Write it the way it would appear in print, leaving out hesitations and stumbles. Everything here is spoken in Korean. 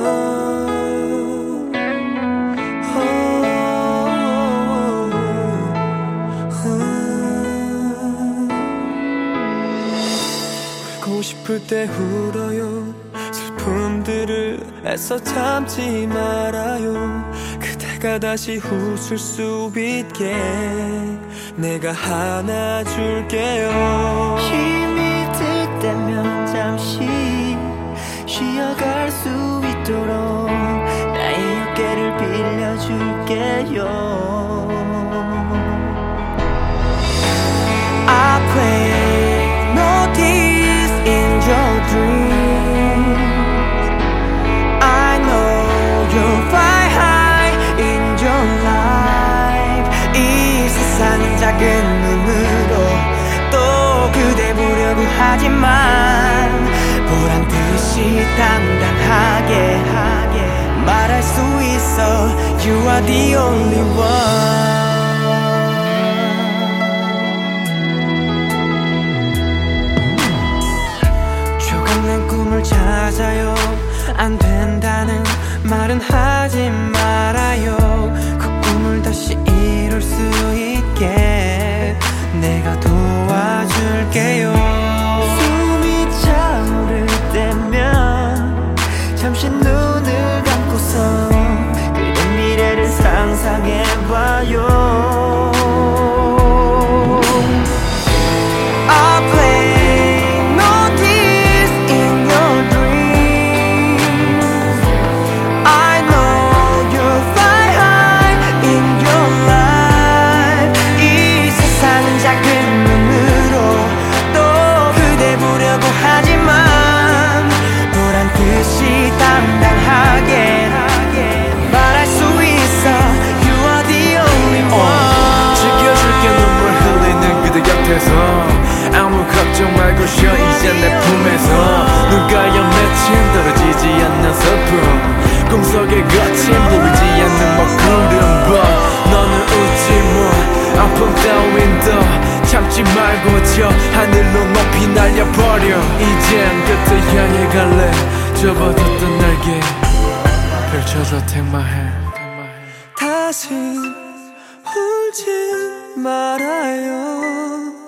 울고 싶을 때 울어요. 슬픔들을 애써 참지 말아요. 그대가 다시 웃을 수 있게 내가 안아줄게요. 힘이 들 때면 잠시 쉬어갈 수 있도록 나의 어깨를 빌려줄게요. I play notice in your dreams. I know you'll fly high in your life. 이 세상은 작은 눈으로 또 그대 보려고 하지만 보란듯이 당당하게 말할 수 있어. You are the only one. 조각난 꿈을 찾아요. 안 된다는 말은 하지 말아요. 그 꿈을 다시 이룰 수 있게 내가 도와줄게요. 숨이 차오를 때면 잠시 눈을 감고서 그대 미래를 상상해봐요. I play notice in your dreams. I know you'll fly high in your life. 이 세상은 작은 눈으로 또 그대 보려고 하지만 보란듯이 당당하게 말할 수 있어. You are the only one. 지켜줄게 눈물 흘리는 그대 곁에서 아무 걱정 말고 쉬어 이제 내 품에서 눈가에 맺힌 떨어지지 않는 슬픔 꿈속에 거친 보이지 않는 먹구름 But 너는 웃지 마 아픔 따윈 더 참지 말고 저 하늘로 높이 날려버려. 이젠 그때 향해 갈래. 접어뒀던 날개 펼쳐줘 take my hand. 다시 울지 말아요.